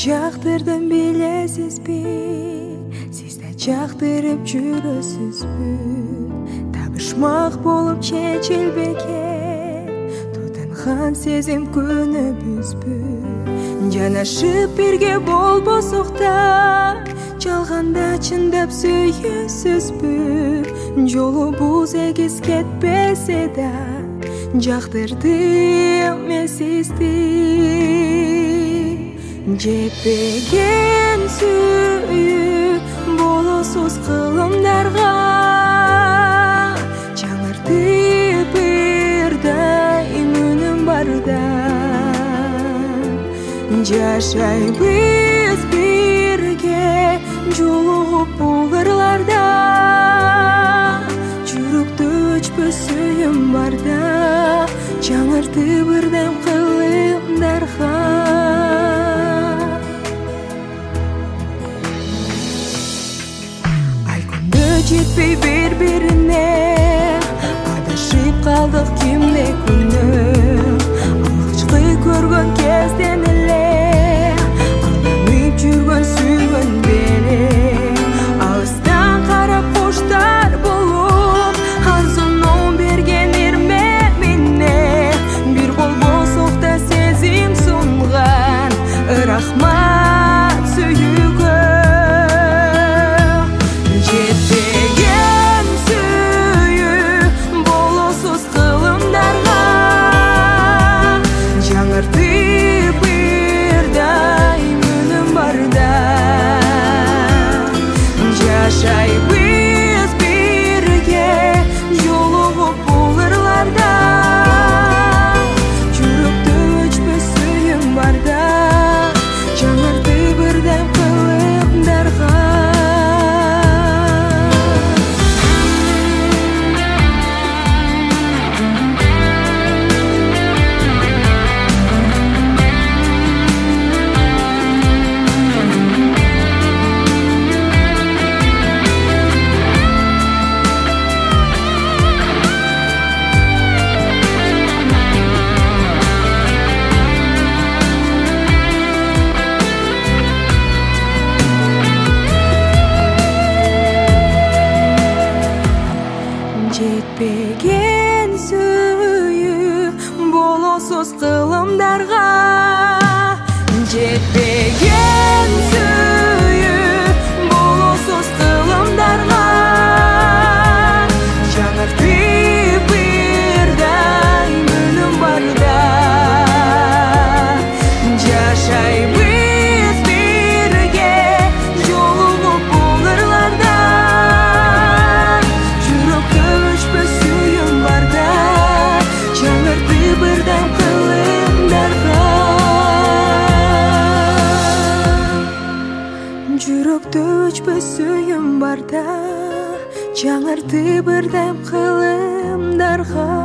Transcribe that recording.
жактырдым билесизби, сиз да жактырып жүрөсүзбү? Табышмак болуп чечилбекен тутанхан сезим күнүбүзбү? Жанашып бирге болбосок да, жалганда чындап сүйүүсүзбү? Жолубуз эгиз кетпесе да, жактырдым мен сизди. Жетпеген сүйүү болосуз кылымдарга, жаңырды бир дайым үнүм барда. Жашайбыз бирге жолугуп бул ырларда, жүрөктө өчпөс сүйүүм барда, жаңырды бирдем кылымдарга. Жетпей bir-birine, адашып калдык кимде күнүм. Алгачкы көргөн кезден эле, алданып жүргөн сүйгөн бери. Алыстан карап коштар болуп, арзанон берген ирмемине. Бир болбосок да сезим сунган, рахмат сүйүүгө. Жашайбыз бирге жолугуп бул ырларда, жүрөктө өчпөс сүйүүм барда, жаңырды бирдем кылымдарга. Жетпеген сүйүү болосуз кылымдарга, жетпеген сүйүү болосуз кылымдарга, жаңырды бир дайым үнүм барда. Жашайбыз бирге жолугуп бул ырларда, жүрөктө өчпөс сүйүүм барда, жаңырды бирдем кылымдарга. Жүрөктө өчпөс сүйүүм барда, жаңырды бирдем кылымдарга.